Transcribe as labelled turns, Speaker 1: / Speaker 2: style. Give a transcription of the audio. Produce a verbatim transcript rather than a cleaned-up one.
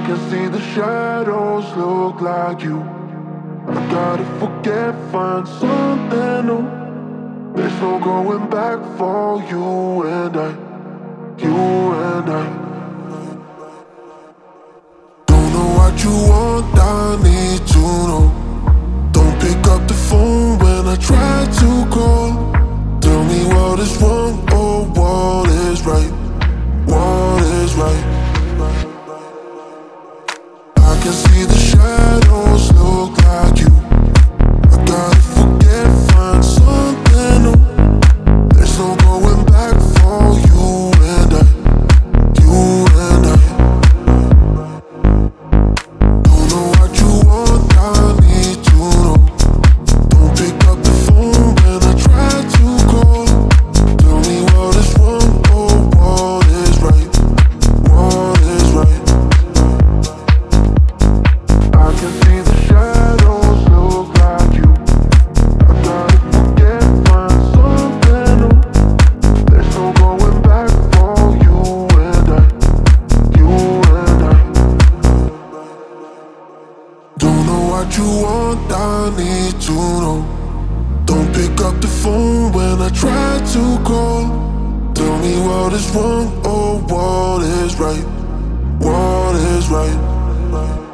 Speaker 1: can see the shadows look like you. I gotta forget, find something new. There's no going back for you and I, you and I. Don't know what you want, I need to know. Don't pick up the phone when I try to call. Tell me what is wrong or what is right, what is right. I can see the shadows look like you. I gotta forget, find something new. There's no going back for you and I, you and I. Don't know what you want, I need to know. Don't pick up the phone when I try to call. Tell me what is wrong or what is right, what is right. I can see the shadows look like you. I gotta forget, find something new. There's no going back for you and I, you and I. Don't know what you want, I need to know. Don't pick up the phone when I try to call. Tell me what is wrong or what is right, what is right.